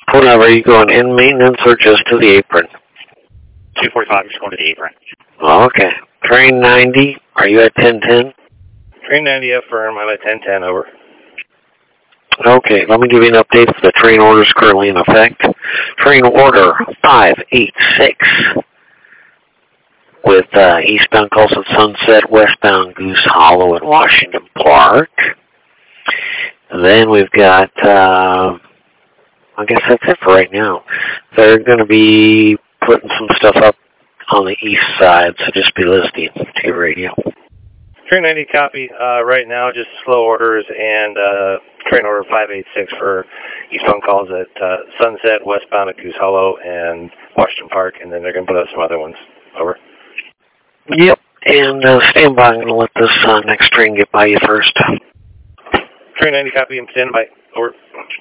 Whatever, you going in maintenance or just to the apron? 245, just going to the apron. Okay. Train 90, are you at 1010? Train 90 affirm, I'm at 1010, over. Okay, let me give you an update for the train orders currently in effect. Train order 586 with eastbound calls at Sunset, westbound Goose Hollow and Washington Park. And then we've got, I guess that's it for right now. They're going to be putting some stuff up on the east side, so just be listening to your radio. Train 90 copy. Right now, just slow orders and train order 586 for eastbound calls at Sunset, westbound at Goose Hollow and Washington Park, and then they're going to put up some other ones. Over. Yep, and stand by. I'm going to let this next train get by you first. Train 90 copy and stand by. Over.